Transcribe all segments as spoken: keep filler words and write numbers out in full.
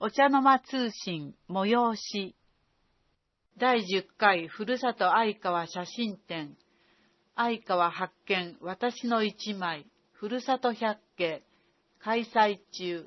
お茶の間通信催しだいじゅっかいふるさと相川写真展相川発見私の一枚ふるさと百景開催中。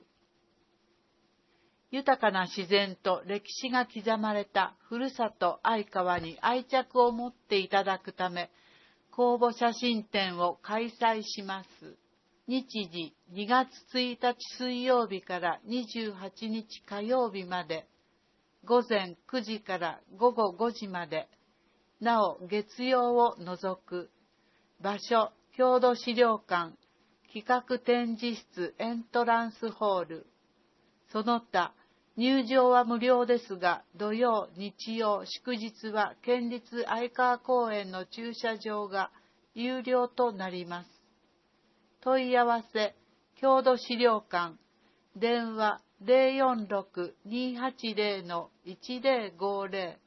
豊かな自然と歴史が刻まれたふるさと相川に愛着を持っていただくため公募写真展を開催します。日時にがつついたち水曜日からにじゅうはちにち火曜日まで、午前くじから午後ごじまで、なお月曜を除く。場所、郷土資料館、企画展示室エントランスホール。その他、入場は無料ですが、土曜、日曜、祝日は県立相川公園の駐車場が有料となります。問い合わせ、郷土資料館、電話 ゼロよんろく にーはちゼロ いちゼロごゼロ。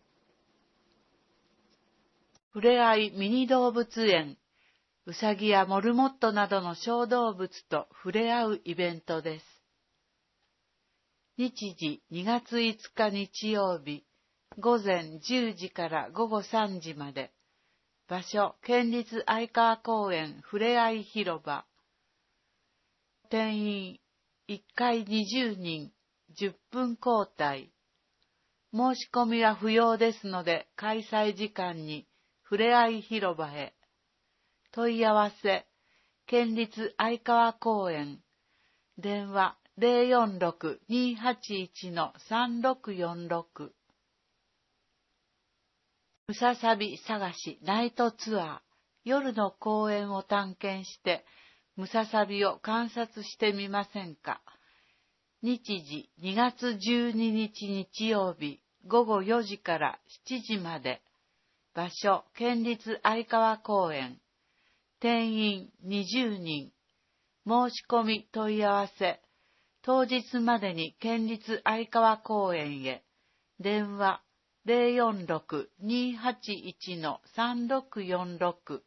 ふれあいミニ動物園、うさぎやモルモットなどの小動物と触れ合うイベントです。日時にがついつか日曜日、午前じゅうじから午後さんじまで。場所、県立相川公園ふれあい広場。定員、いっかいにじゅうにん、じゅっぷん交代。申し込みは不要ですので、開催時間にふれあい広場へ。問い合わせ、県立相川公園。電話、ゼロよんろく にーはちいち さんろくよんろく。ムササビ探しナイトツアー、夜の公園を探検して、ムササビを観察してみませんか。日時にがつじゅうににち日曜日、午後よじからしちじまで。場所、県立相川公園。定員にじゅうにん。申し込み問い合わせ、当日までに県立相川公園へ。電話、ゼロよんろく にーはちいち さんろくよんろく。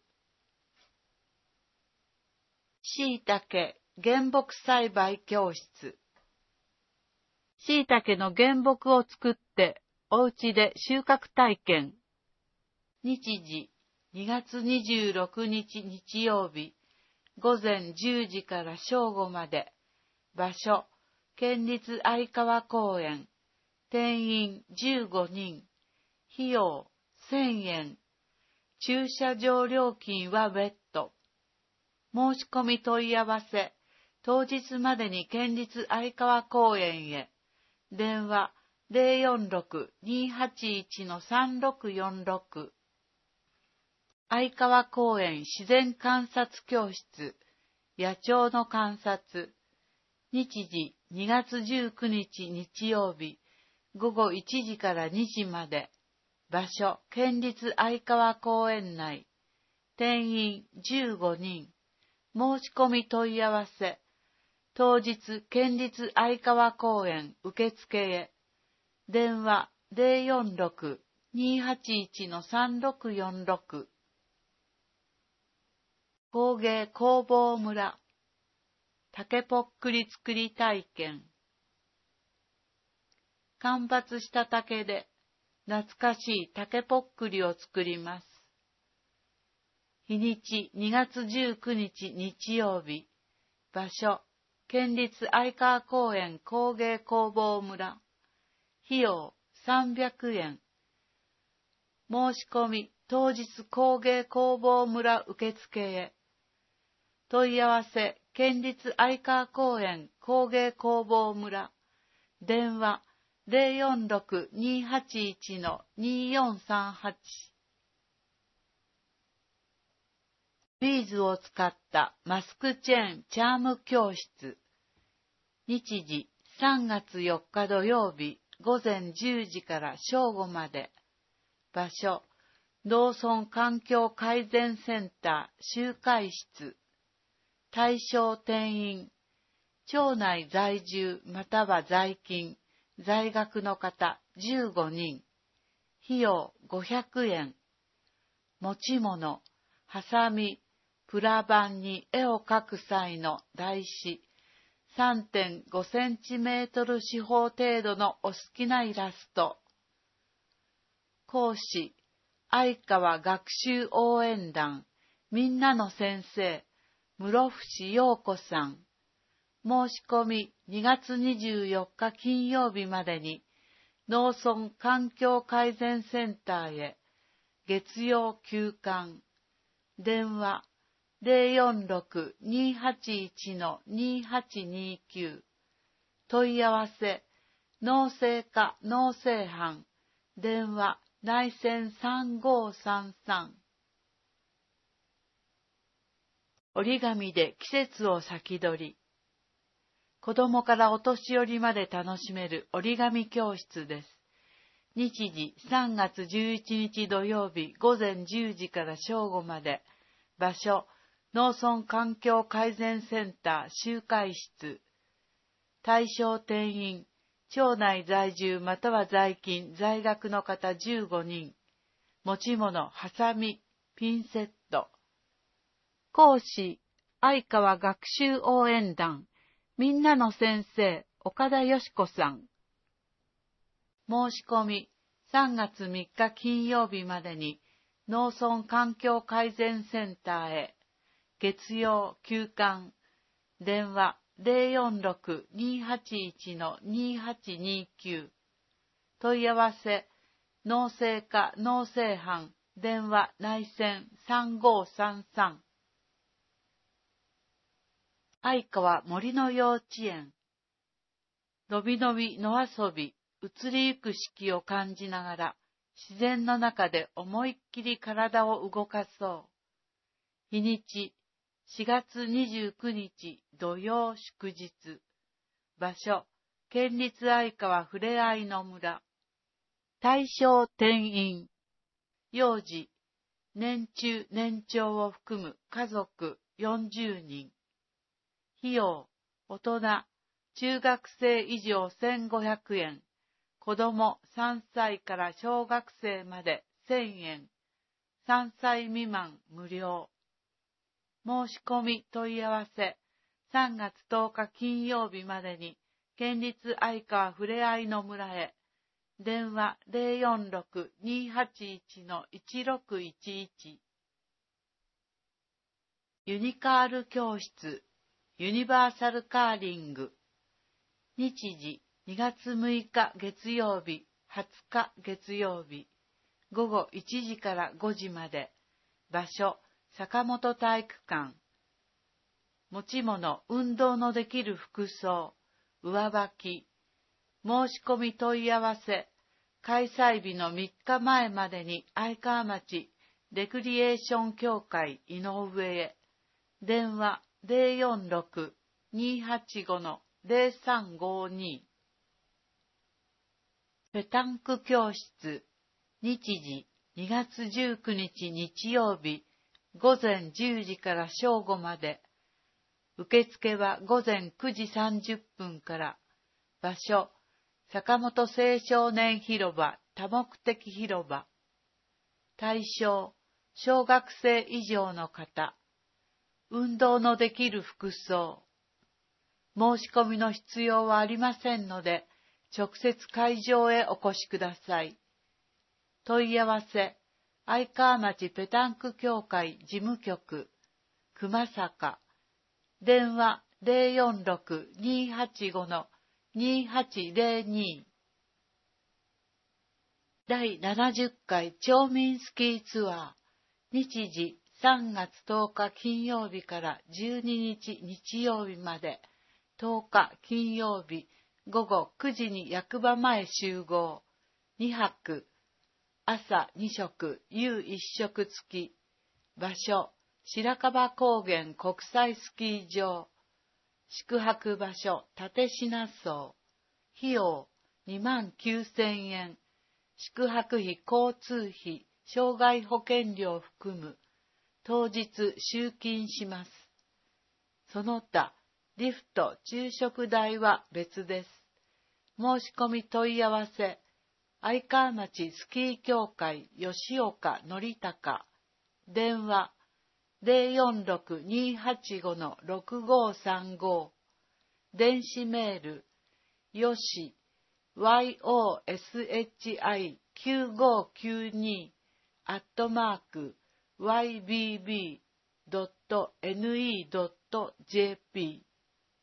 しいたけ原木栽培教室。しいたけの原木を作ってお家で収穫体験。日時にがつにじゅうろくにち日曜日、午前じゅうじから正午まで。場所、県立相川公園。定員じゅうごにん。費用せんえん。駐車場料金は別途。申し込み問い合わせ、当日までに県立相川公園へ。電話 ゼロよんろく にーはちいち さんろくよんろく。相川公園自然観察教室、野鳥の観察。日時にがつじゅうくにち日曜日、午後いちじからにじまで。場所、県立相川公園内。定員じゅうごにん。申し込み問い合わせ。当日、県立相川公園受付へ。電話ゼロよんろく にーはちいち さんろくよんろく。工芸工房村。竹ぽっくり作り体験。間伐した竹で懐かしい竹ぽっくりを作ります。日にちにがつじゅうくにち日曜日。場所、県立相川公園工芸工房村。費用さんびゃくえん。申し込み当日工芸工房村受付へ。問い合わせ、県立相川公園工芸工房村。電話ゼロよんろく にーはちいち にーよんさんはち。ビーズを使ったマスクチェーンチャーム教室。日時さんがつよっか土曜日、午前じゅうじから正午まで。場所、農村環境改善センター集会室。対象定員、町内在住または在勤、在学の方じゅうごにん。費用ごひゃくえん。持ち物、ハサミ、プラ板に絵を描く際の台紙、 さんてんごセンチメートル四方程度のお好きなイラスト。講師、相川学習応援団、みんなの先生、室伏陽子さん。申し込みにがつにじゅうよっか金曜日までに、農村環境改善センターへ、月曜休館、電話 ゼロよんろく にーはちいち にーはちにーきゅう、問い合わせ、農政課農政班、電話内線さんごーさんさん。折り紙で季節を先取り。子供からお年寄りまで楽しめる折り紙教室です。日時さんがつじゅういちにち土曜日午前じゅうじから正午まで。場所、農村環境改善センター集会室。対象定員、町内在住または在勤、在学の方じゅうごにん。持ち物、ハサミ、ピンセット。講師、相川学習応援団、みんなの先生、岡田よし子さん。申し込み、さんがつみっか金曜日までに、農村環境改善センターへ、月曜休館、電話 ゼロよんろく にーはちいち にーはちにーきゅう、問い合わせ、農政課農政班、電話内線さんごーさんさん。相川森の幼稚園。のびのび野遊び、移りゆく四季を感じながら、自然の中で思いっきり体を動かそう。日にち、しがつにじゅうくにち土曜祝日。場所、県立相川ふれあいの村。対象定員。幼児、年中年長を含む家族よんじゅうにん。費用、大人、中学生以上せんごひゃくえん。子供さんさいから小学生までせんえん。さんさい未満無料。申し込み問い合わせ、さんがつとおか金曜日までに、県立相川ふれあいの村へ、電話 ゼロよんろく にーはちいち いちろくいちいち。ユニカール教室、ユニバーサルカーリング。日時、にがつむいか月曜日、はつか月曜日、ごごいちじからごじまで。場所、坂本体育館。持ち物、運動のできる服装、上履き。申し込み問い合わせ、開催日のみっかまえまでに相川町レクリエーション協会井上へ。電話 ゼロよんろく にーはちご ゼロさんごに。ペタンク教室。日時、にがつじゅうくにち日曜日、午前じゅうじから正午まで。受付は午前くじさんじゅっぷんから。場所、坂本青少年広場多目的広場。対象、小学生以上の方。運動のできる服装。申し込みの必要はありませんので、直接会場へお越しください。問い合わせ、相川町ペタンク協会事務局、熊坂。電話 ゼロよんろく にーはちご にーはちゼロに。だいななじゅっかい町民スキーツアー。日時さんがつとおか金曜日からじゅうににち日曜日まで。とおか金曜日ごごくじに役場前集合。にはく。朝にしょく、夕いっしょく付き。場所、白樺高原国際スキー場。宿泊場所、立品荘。費用、にまんきゅうせんえん。宿泊費、交通費、障害保険料を含む。当日集金します。その他、リフト、昼食代は別です。申し込み問い合わせ、相川町スキー協会吉岡則隆。電話 ゼロよんろく にーはちご ろくごさんご。 電子メール、よし、ヨシきゅうごきゅうに、アットマーク、ワイビービードットネットドットジェーピー。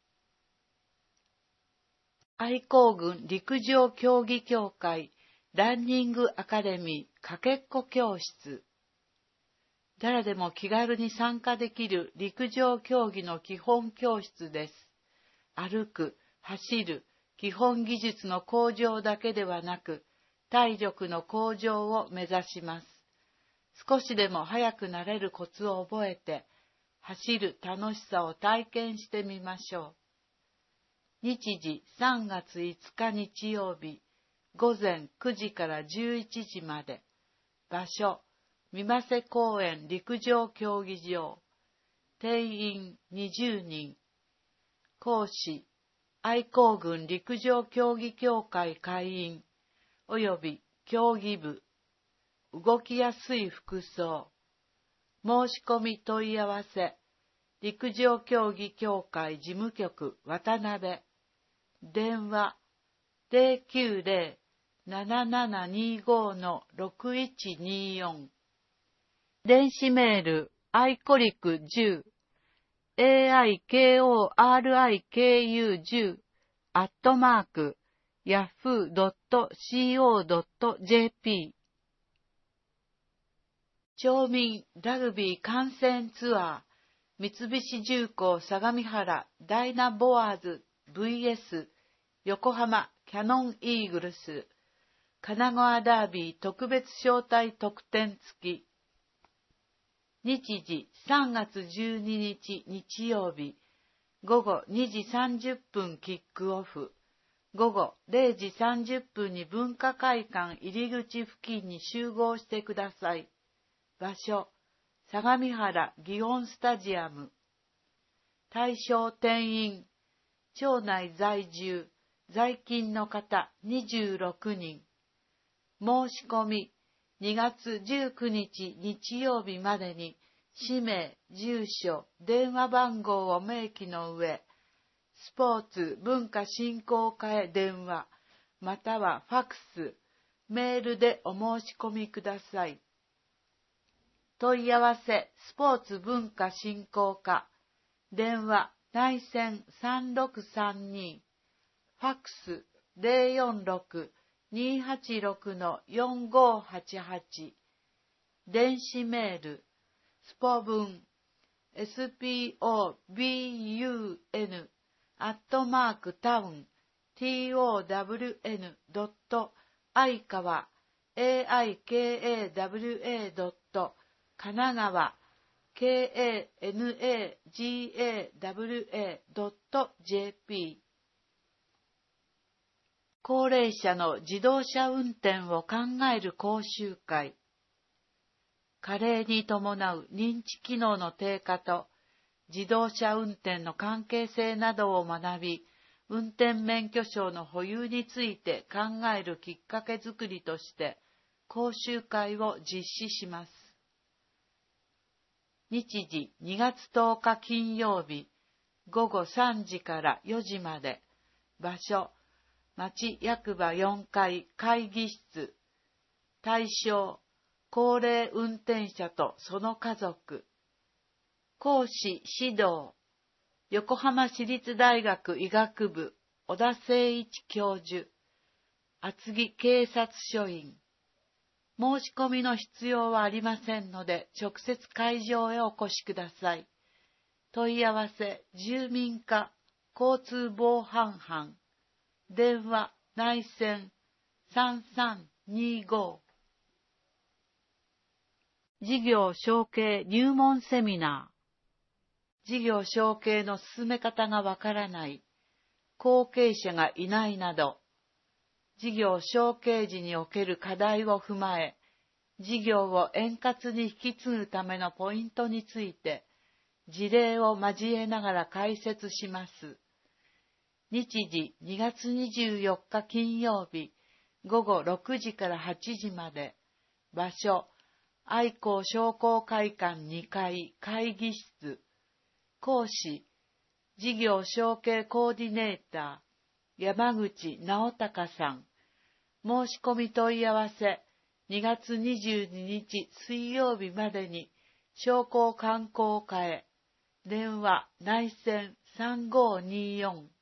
愛好軍陸上競技協会ランニングアカデミーかけっこ教室。誰でも気軽に参加できる陸上競技の基本教室です。歩く、走る、基本技術の向上だけではなく、体力の向上を目指します。少しでも速くなれるコツを覚えて、走る楽しさを体験してみましょう。日時さんがついつか日曜日、ごぜんくじからじゅういちじまで。場所、三瀬公園陸上競技場。定員にじゅうにん。講師、愛好軍陸上競技協会会員、および競技部。動きやすい服装。申し込み問い合わせ。陸上競技協会事務局渡辺。電話 ゼロきゅうゼロ ななななにご ろくいちによん。電子メール、アイコリクじゅう、エーアイケーオーアールアイケーユーじゅう、アットマーク、ヤフードットシーオードットジェーピー。町民ラグビー観戦ツアー、三菱重工相模原ダイナボアーズ ブイエス 横浜キャノンイーグルス、神奈川ダービー特別招待特典付き。日時さんがつじゅうににち日曜日、ごごにじさんじゅっぷんキックオフ、ごごれいじさんじゅっぷんに文化会館入り口付近に集合してください。場所、相模原祇園スタジアム。対象定員、町内在住、在勤の方にじゅうろくにん。申し込み、にがつじゅうくにち日曜日までに、氏名、住所、電話番号を明記の上、スポーツ文化振興課へ電話、またはファクス、メールでお申し込みください。問い合わせ、スポーツ文化振興課、電話、内線さんろくさんに、ファクスゼロよんろく にはちろく よんごはちはち、電子メール、スポブン、エスピーオービーユーエヌ、アットマークタウン、トウンドット、愛川、エーアイケーエーダブリューエードット、神奈川、ケーエーエヌエージーエーダブリューエードットジェーピー。高齢者の自動車運転を考える講習会。加齢に伴う認知機能の低下と自動車運転の関係性などを学び、運転免許証の保有について考えるきっかけづくりとして講習会を実施します。日時にがつとおか金曜日、ごごさんじからよじまで。場所、町役場よんかい会議室。対象、高齢運転者とその家族。講師指導、横浜市立大学医学部小田誠一教授、厚木警察署員。申し込みの必要はありませんので、直接会場へお越しください。問い合わせ、住民課、交通防犯班、電話、内線、さんさんにご。事業承継入門セミナー。事業承継の進め方がわからない、後継者がいないなど、事業承継時における課題を踏まえ、事業を円滑に引き継ぐためのポイントについて、事例を交えながら解説します。日時にがつにじゅうよっか金曜日、ごごろくじからはちじまで。場所、愛好商工会館にかい会議室。講師、 事業承継コーディネーター、山口直隆さん。申し込み問い合わせ、にがつにじゅうににち水曜日までに、商工観光課へ。電話内線さんごーにーよん。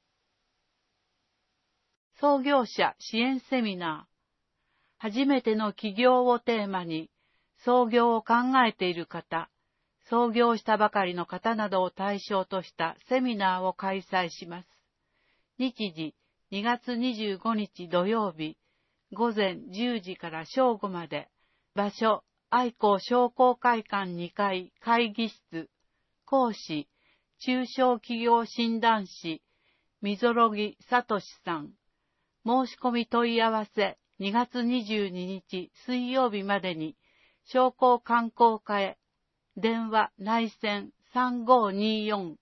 創業者支援セミナー。初めての起業をテーマに、創業を考えている方、創業したばかりの方などを対象としたセミナーを開催します。日時、にがつにじゅうごにち土曜日、ごぜんじゅうじから正午まで、場所、愛好商工会館にかい会議室、講師、中小企業診断士、溝呂木聡さん。申し込み問い合わせ、にがつにじゅうににち水曜日までに、商工観光課へ、電話内線さんごーにーよん。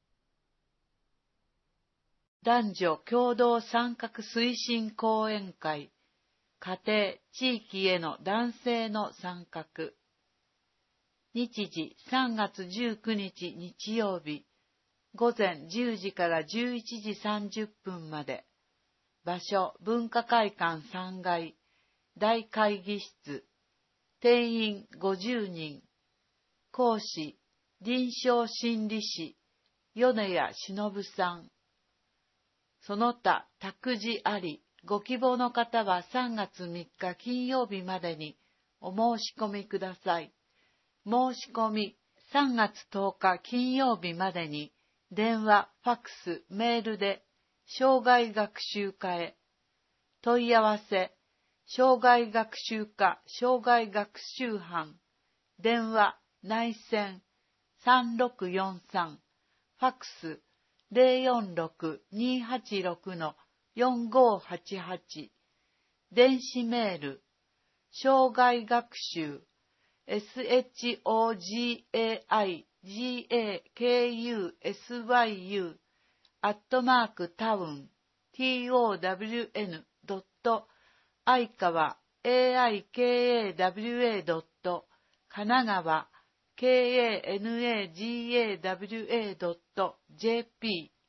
男女共同参画推進講演会、家庭、地域への男性の参画。日時さんがつじゅうくにち日曜日、ごぜんじゅうじからじゅういちじさんじゅっぷんまで。場所、文化会館さんがい、大会議室。定員ごじゅうにん。講師、臨床心理士、米谷忍さん。その他、託児あり、ご希望の方はさんがつみっか金曜日までにお申し込みください。申し込み、さんがつとおか金曜日までに、電話、ファックス、メールで、障害学習課へ。問い合わせ、障害学習課障害学習班。電話、内線、さんろくよんさん。ファックス、ゼロよんろく にーはちろく よんごーはちはち。電子メール、障害学習、エスエイチオージーエーアイジーエーケーユーエスワイユー、アットマークタウン、トウン、ドット、愛川、エーアイケーエーダブリューエー ドット、神奈川、ケーエーエヌエージーエーダブリューエー ドット、ジェーピー。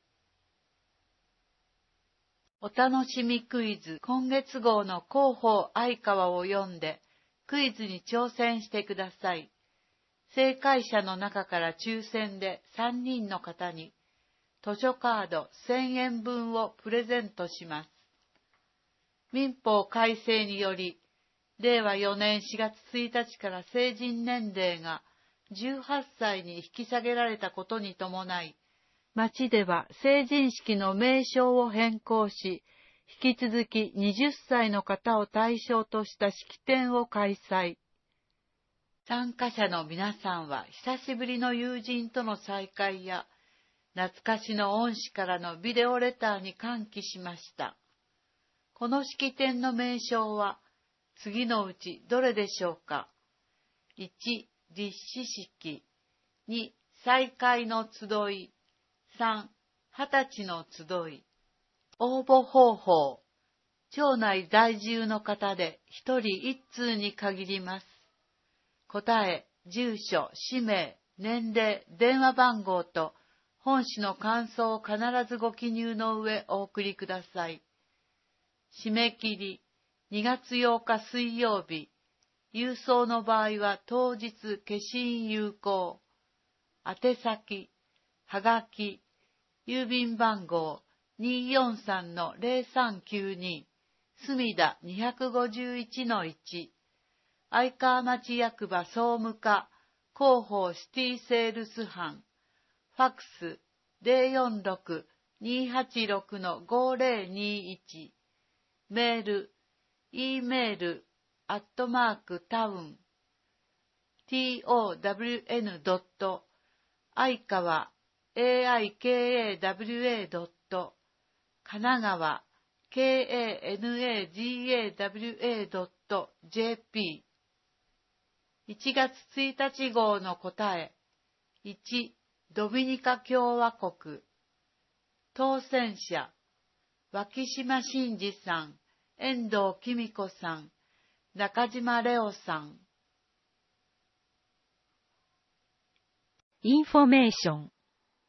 お楽しみクイズ今月号の広報愛川を読んで、クイズに挑戦してください。正解者の中から抽選でさんにんの方に、図書カードせんえんぶんをプレゼントします。民法改正により、れいわよねんしがつついたちから成人年齢がじゅうはっさいに引き下げられたことに伴い、町では成人式の名称を変更し、引き続きはたちの方を対象とした式典を開催。参加者の皆さんは久しぶりの友人との再会や、懐かしの恩師からのビデオレターに歓喜しました。この式典の名称は、次のうちどれでしょうか。いち、立志式。に、再会の集い。さん、二十歳の集い。応募方法。町内在住の方で一人一通に限ります。答え、住所、氏名、年齢、電話番号と本誌の感想を必ずご記入の上お送りください。締め切り、にがつようか水曜日。郵送の場合は当日消印有効。宛先、はがき、郵便番号 にーよんさんのゼロさんきゅうに、墨田 にごいちのいち、愛川町役場総務課、広報シティセールス班、ファックス ゼロよんろく にーはちろく ごゼロにいち、メール、e メール、アットマークタウン、town ドット、愛川、エーアイケーエーダブリューエー ドット、神奈川、ケーエーエヌエージーエーダブリューエー ドット ジェーピー。いちがつついたち号の答え。いち、ドミニカ共和国。当選者、脇島真二さん、遠藤紀美子さん、中島レオさん。 インフォメーション。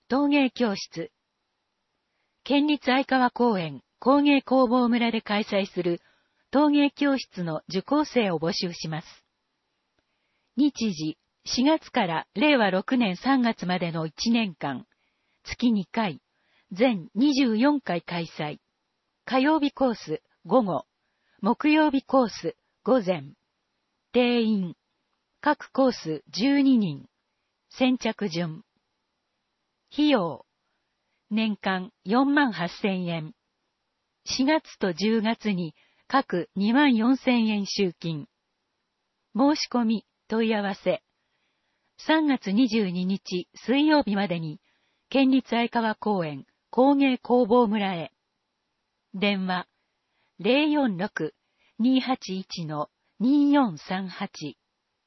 陶芸教室。県立相川公園工芸工房村で開催する陶芸教室の受講生を募集します。日時、しがつかられいわろくねんさんがつまでのいちねんかん、月にかい、全にじゅうよんかい開催。火曜日コース、午後、木曜日コース、午前。定員、各コースじゅうににん。先着順。費用、年間よんまんはっせんえん。しがつとじゅうがつに各にまんよんせんえん集金。申し込み、問い合わせ。さんがつにじゅうににち水曜日までに、県立相川公園工芸工房村へ。電話、ゼロよんろく にーはちいち にーよんさんはち。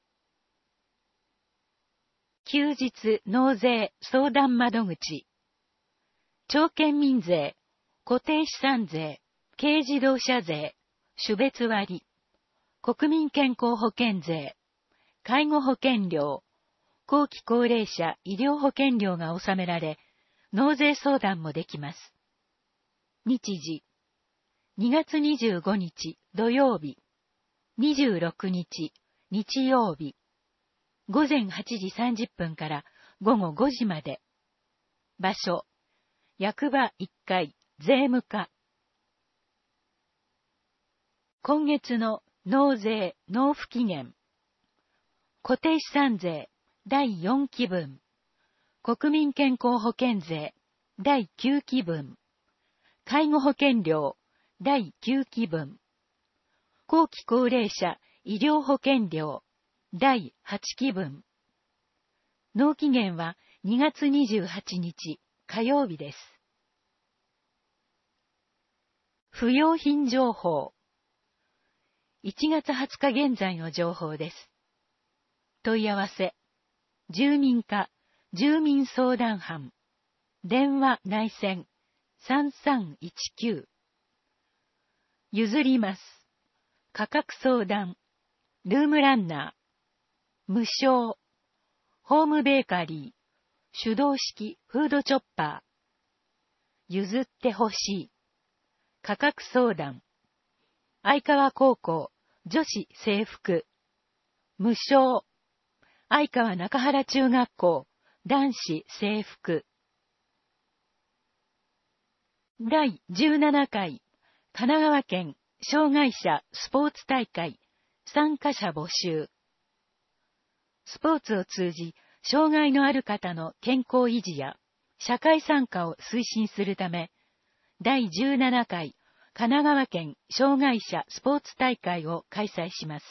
休日納税相談窓口。町県民税、固定資産税、軽自動車税、種別割、国民健康保険税、介護保険料、後期高齢者医療保険料が納められ、納税相談もできます。日時、にがつにじゅうごにち土曜日、にじゅうろくにち日曜日、ごぜんはちじさんじゅっぷんからごごごじまで。場所、役場いっかい、税務課。今月の納税納付期限。固定資産税だいよんきぶん。国民健康保険税だいきゅうきぶん。介護保険料だいきゅうきぶん。後期高齢者医療保険料だいはちきぶん。納期限はにがつにじゅうはちにち火曜日です。不用品情報。いちがつはつか現在の情報です。問い合わせ。住民課、住民相談班。電話内線さんさんいちきゅう。譲ります。価格相談。ルームランナー。無償。ホームベーカリー。手動式フードチョッパー。譲ってほしい。価格相談。相川高校女子制服。無償。相川中原中学校男子制服。だいじゅうななかい神奈川県障害者スポーツ大会参加者募集。スポーツを通じ、障害のある方の健康維持や社会参加を推進するため、だいじゅうななかい神奈川県障害者スポーツ大会を開催します。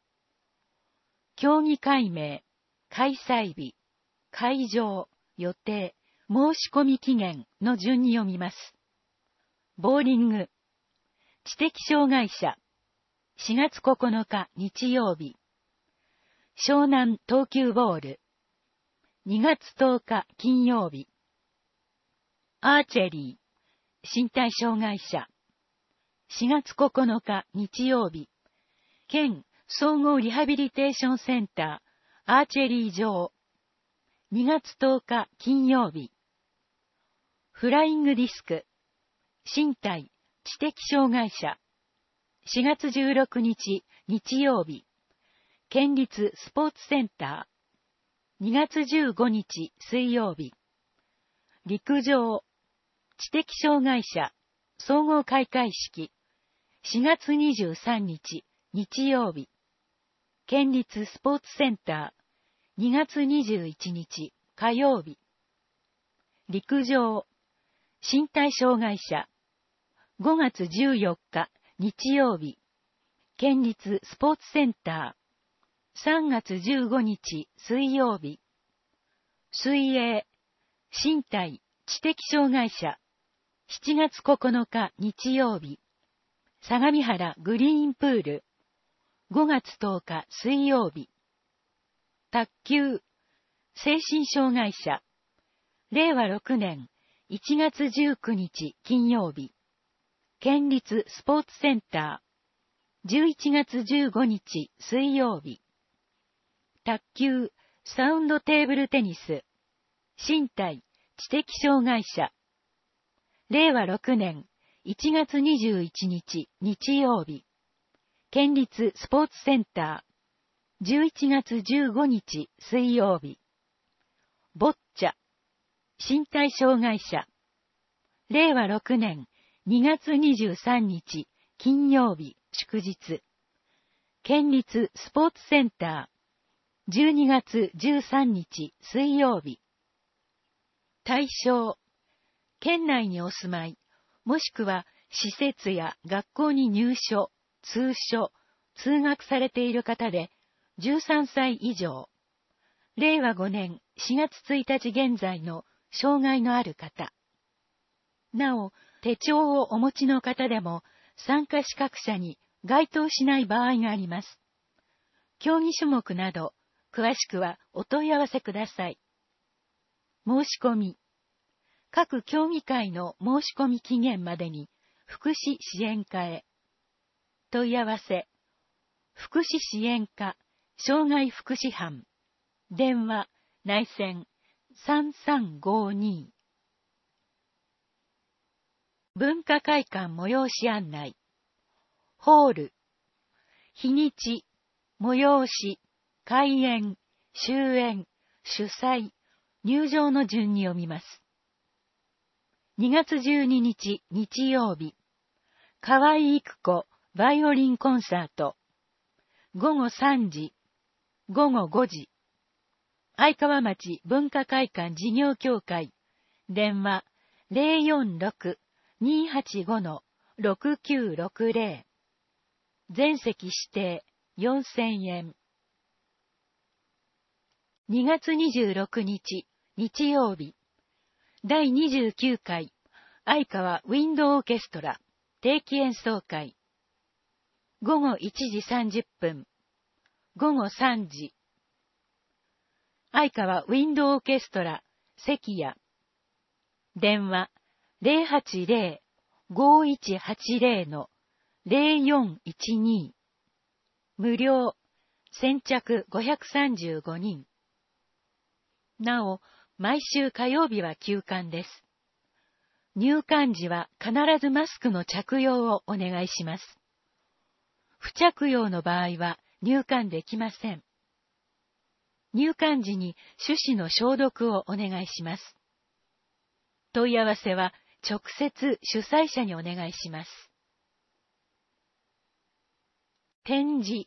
競技会名、開催日、会場、予定、申し込み期限の順に読みます。ボーリング、知的障害者、しがつここのか日曜日。湘南投球ボール、にがつとおか金曜日。アーチェリー、身体障害者、しがつここのか日曜日。県総合リハビリテーションセンター、アーチェリー場、にがつとおか金曜日。フライングディスク、身体、知的障害者、しがつじゅうろくにち日曜日。県立スポーツセンター、にがつじゅうごにち水曜日。陸上、知的障害者、総合開会式、しがつにじゅうさんにち日曜日。県立スポーツセンター、にがつにじゅういちにち火曜日。陸上、身体障害者、ごがつじゅうよっか日曜日。県立スポーツセンター、さんがつじゅうごにち水曜日。水泳、身体、知的障害者、しちがつここのか日曜日。相模原グリーンプール、ごがつとおか水曜日。卓球、精神障害者、れいわろくねんいちがつじゅうくにち金曜日。県立スポーツセンター、じゅういちがつじゅうごにち水曜日。卓球、サウンドテーブルテニス、身体、 知的障害者。れいわろくねんいちがつにじゅういちにち日曜日。県立スポーツセンター。じゅういちがつじゅうごにち水曜日。ボッチャ。身体障害者。れいわろくねんにがつにじゅうさんにち金曜日祝日。県立スポーツセンター。じゅうにがつじゅうさんにち水曜日。対象。県内にお住まい、もしくは施設や学校に入所、通所、通学されている方で、じゅうさんさい以上。れいわごねんしがつついたち現在の障害のある方。なお、手帳をお持ちの方でも、参加資格者に該当しない場合があります。競技種目など、詳しくはお問い合わせください。申し込み。各協議会の申し込み期限までに福祉支援課へ。問い合わせ。福祉支援課、障害福祉班。電話、内線さんさんごに。文化会館催し案内。ホール。日にち、催し、開演、終演、主催、入場の順に読みます。にがつじゅうににち日曜日。河合育子バイオリンコンサート。ごごさんじ、ごごごじ。愛川町文化会館事業協会。電話 ゼロよんろく にーはちご ろくきゅうろくゼロ。全席指定よんせんえん。にがつにじゅうろくにち日曜日。だいにじゅうきゅうかい愛川ウィンドオーケストラ定期演奏会。ごごいちじさんじゅっぷん。ごごさんじ。愛川ウィンドオーケストラ関谷。電話 ゼロはちゼロ ごいちはちゼロ ゼロよんいちに。無料。先着ごひゃくさんじゅうごにん。なお、毎週火曜日は休館です。入館時は必ずマスクの着用をお願いします。不着用の場合は入館できません。入館時に手指の消毒をお願いします。問い合わせは直接主催者にお願いします。展示。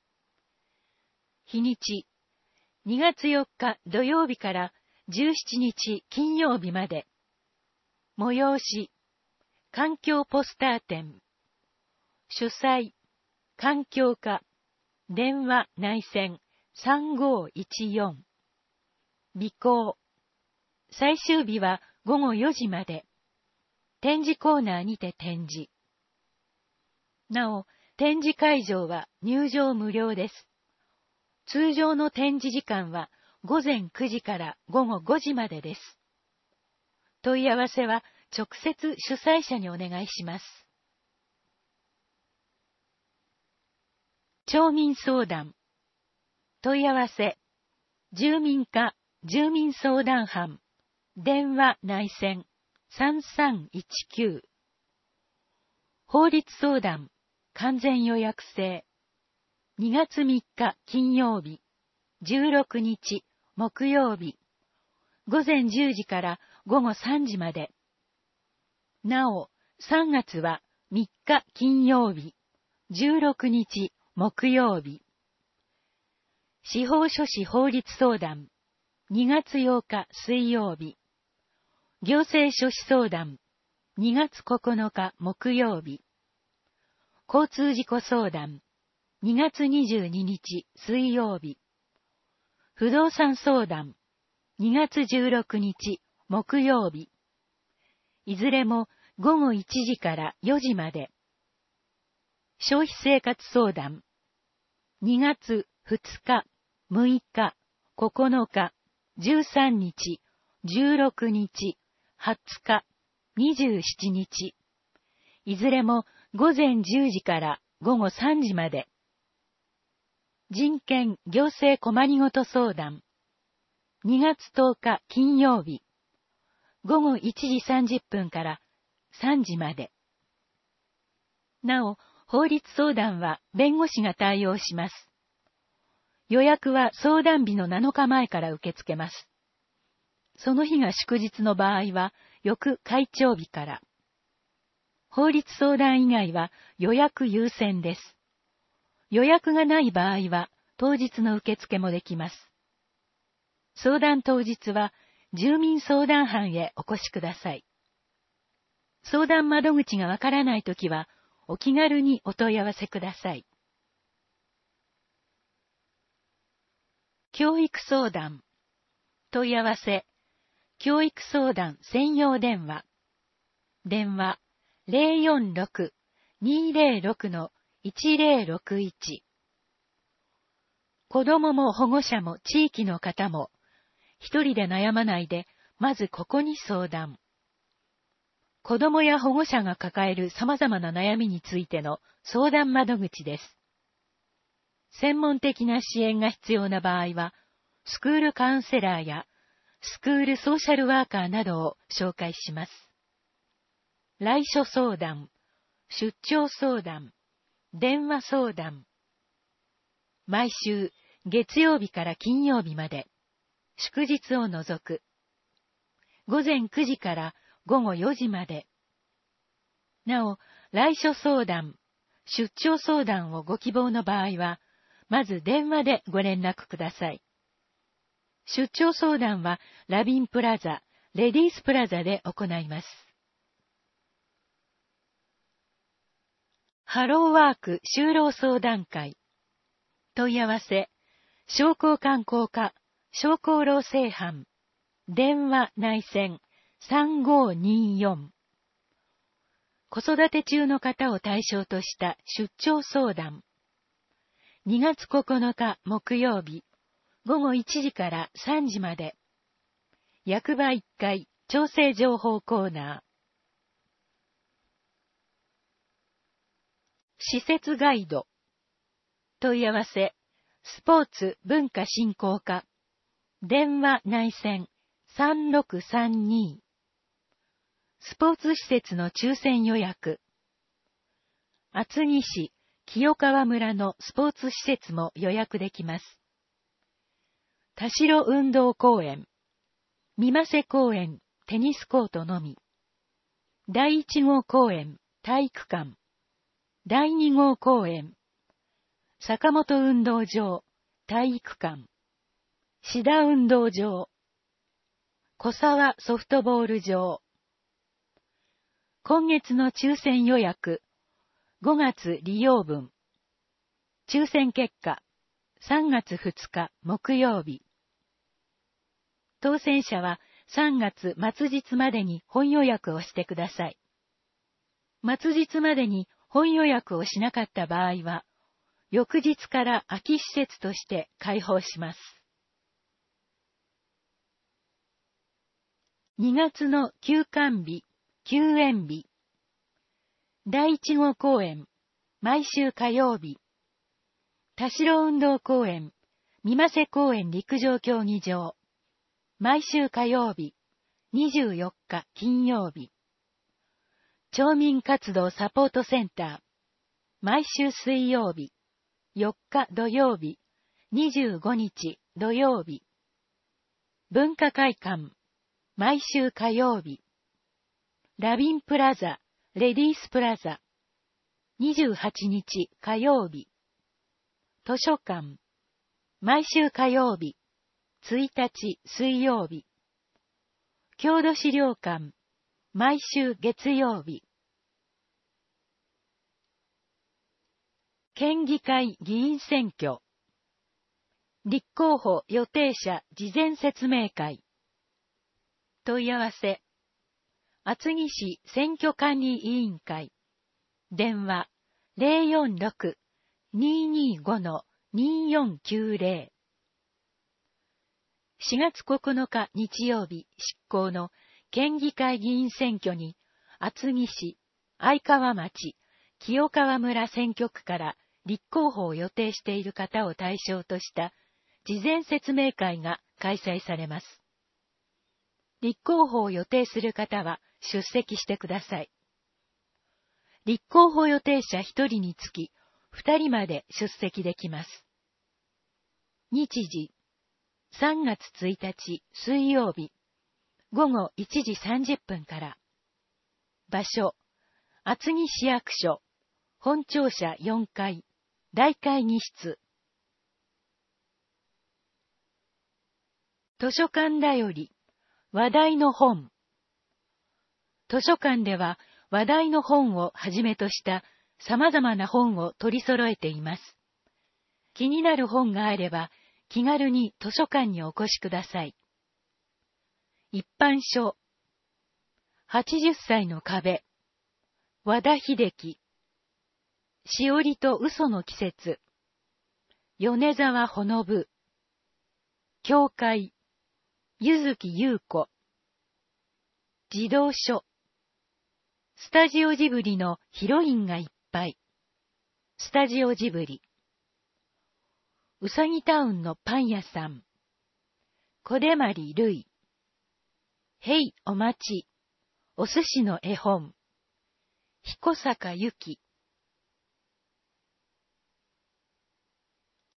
日にち。にがつよっか土曜日からじゅうしちにち金曜日まで。催し。環境ポスター展。主催。環境課。電話内線さんごいちよん。備考。最終日はごごよじまで。展示コーナーにて展示。なお、展示会場は入場無料です。通常の展示時間はごぜんくじからごごごじまでです。問い合わせは直接主催者にお願いします。町民相談。問い合わせ。住民課住民相談班。電話内線さんさんいちきゅう。法律相談。完全予約制。にがつみっか金曜日。じゅうろくにち木曜日。ごぜんじゅうじからごごさんじまで。なお、さんがつはみっか金曜日。じゅうろくにち木曜日。司法書士法律相談。にがつようか水曜日。行政書士相談。にがつここのか木曜日。交通事故相談。にがつにじゅうににち水曜日。不動産相談。にがつじゅうろくにち木曜日。いずれもごごいちじからよじまで。消費生活相談。にがつふつか、むいか、ここのか、じゅうさんにち、じゅうろくにち、はつか、にじゅうしちにち。いずれもごぜんじゅうじからごごさんじまで。人権行政困りごと相談。にがつとおか金曜日。 ごごいちじさんじゅっぷんからさんじまで。なお、法律相談は弁護士が対応します。予約は相談日のなのかまえから受け付けます。その日が祝日の場合は、翌会長日から。法律相談以外は予約優先です。予約がない場合は、当日の受付もできます。相談当日は、住民相談班へお越しください。相談窓口がわからないときは、お気軽にお問い合わせください。教育相談。問い合わせ。教育相談専用電話。電話 ゼロよんろく にーゼロろく いちゼロろくいち。子供も保護者も地域の方も、一人で悩まないで、まずここに相談。子供や保護者が抱える様々な悩みについての相談窓口です。専門的な支援が必要な場合は、スクールカウンセラーやスクールソーシャルワーカーなどを紹介します。来所相談、出張相談、電話相談。毎週月曜日から金曜日まで、祝日を除く。午前くじから午後よじまで。なお、来所相談、出張相談をご希望の場合は、まず電話でご連絡ください。出張相談はラビンプラザ、レディースプラザで行います。ハローワーク就労相談会。問い合わせ、商工観光課、商工労政班、電話内線さんごーにーよん。子育て中の方を対象とした出張相談。にがつここのか木曜日、ごごいちじからさんじまで。役場いっかい調整情報コーナー。施設ガイド。問い合わせ、スポーツ文化振興課。電話内線さんろくさんに。スポーツ施設の抽選予約。厚木市清川村のスポーツ施設も予約できます。田代運動公園、三ヶ瀬公園、テニスコートのみ。だいいち号公園、体育館。だいに号公園、坂本運動場、体育館。志田運動場。小沢ソフトボール場。今月の抽選予約、ごがつ利用分。抽選結果、さんがつふつか木曜日。当選者はさんがつ末日までに本予約をしてください。末日までに本予約をしなかった場合は、翌日から空き施設として開放します。にがつの休館日、休園日。だいいち号公演、毎週火曜日。田代運動公園、三ヶ瀬公園陸上競技場。毎週火曜日、にじゅうよっか金曜日。町民活動サポートセンター。毎週水曜日、よっか土曜日、にじゅうごにち土曜日。文化会館。毎週火曜日。ラビンプラザ、レディースプラザ。にじゅうはちにち火曜日。図書館。毎週火曜日。ついたち水曜日。郷土資料館。毎週月曜日。県議会議員選挙。立候補予定者事前説明会。問い合わせ。厚木市選挙管理委員会。電話 ゼロよんろく にーにーご にーよんきゅうゼロ。しがつここのか日曜日執行の県議会議員選挙に、厚木市、相川町、清川村選挙区から立候補を予定している方を対象とした事前説明会が開催されます。 立候補を予定する方は出席してください。立候補予定者ひとりにつきふたりまで出席できます。日時、さんがつついたち水曜日、ごごいちじさんじゅっぷんから。場所、厚木市役所、本庁舎よんかい、大会議室。図書館だより、話題の本。図書館では話題の本をはじめとした様々な本を取り揃えています。気になる本があれば気軽に図書館にお越しください。一般書、はちじゅっさいの壁、和田秀樹、しおりと嘘の季節、米沢ほのぶ、教会、柚木優子、児童書、スタジオジブリのヒロインがいっぱい、スタジオジブリ、うさぎタウンのパン屋さん、小出まりるい、へいお待ち、お寿司の絵本、彦坂ゆき、